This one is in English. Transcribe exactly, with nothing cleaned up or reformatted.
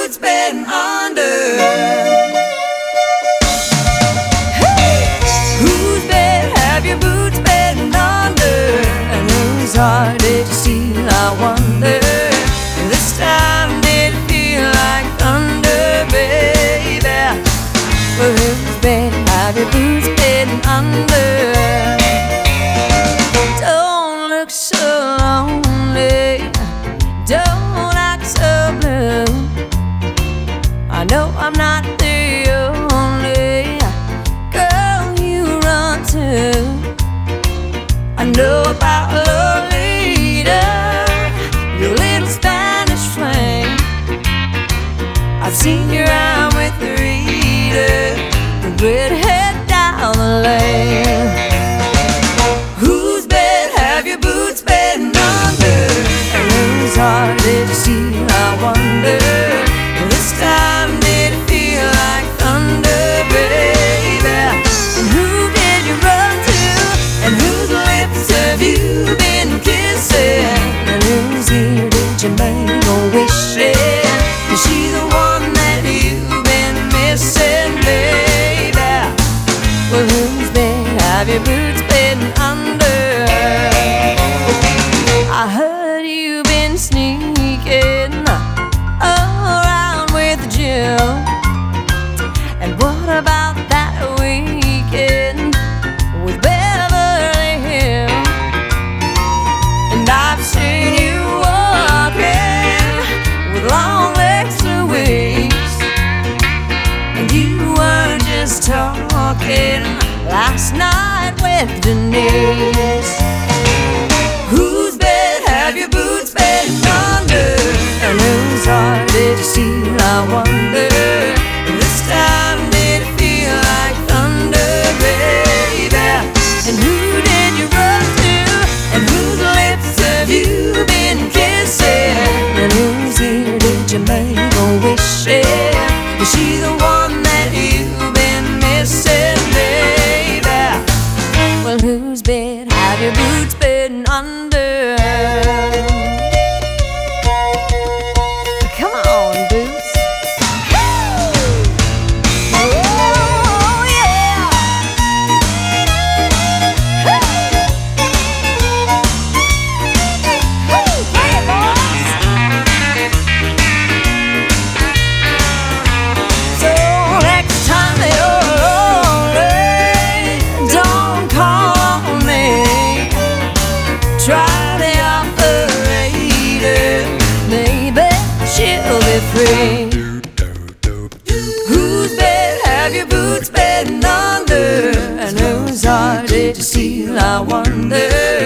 boots been under? Whose bed have your boots been under? And whose heart did you steal, I wonder? This time did it feel like thunder, baby? Well, whose bed have your boots been under? Don't look so lonely, don't act so blue. I know I'm not the only girl you run to. I know about Lolita, your little Spanish flame. I've seen you out with Rita, the redhead down the lane. Whose bed have your boots been under? And whose heart did you steal, I wonder? This time did it feel like thunder, baby? And who did you run to? And whose lips have you been kissing? And whose ear did you make a wish in? Is she the one that you've been missing, baby? Well, whose bed have your boots been under? I heard you've been sneaking around with Jill. And what about that weekend with Beverly Hills? And I've seen you walking with long legs to waist. And you were just talking last night with Denise. Whose bed have your boots been under? And whose heart did you steal, I wonder? This time did it feel like thunder, baby? And who did you run to? And whose lips have you been kissing? And whose ear did you make a wish in? Is she the one that you've been missing, baby? Well, whose bed have your boots been under? Come on, boots. Oh, yeah. Hey, boys. So next time you're lonely, don't call on me. Try the operator, maybe she'll be free. Whose bed have your boots been under? And whose heart did you steal, I wonder?